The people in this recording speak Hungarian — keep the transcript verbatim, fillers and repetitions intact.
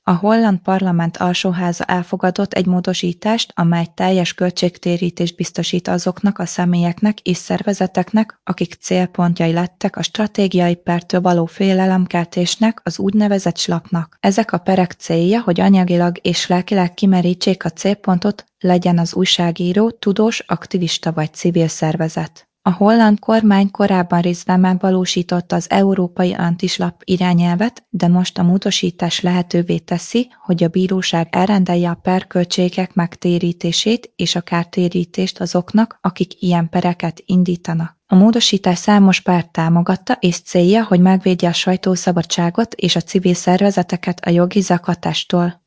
A holland parlament alsóháza elfogadott egy módosítást, amely teljes költségtérítést biztosít azoknak a személyeknek és szervezeteknek, akik célpontjai lettek a stratégiai pertől való félelemkeltésnek, az úgynevezett slapnak. Ezek a perek célja, hogy anyagilag és lelkileg kimerítsék a célpontot, legyen az újságíró, tudós, aktivista vagy civil szervezet. A holland kormány korábban részben megvalósította az európai antislap irányelvet, de most a módosítás lehetővé teszi, hogy a bíróság elrendelje a perköltségek megtérítését és a kártérítést azoknak, akik ilyen pereket indítanak. A módosítás számos párt támogatta, és célja, hogy megvédje a sajtószabadságot és a civil szervezeteket a jogi zaklatástól.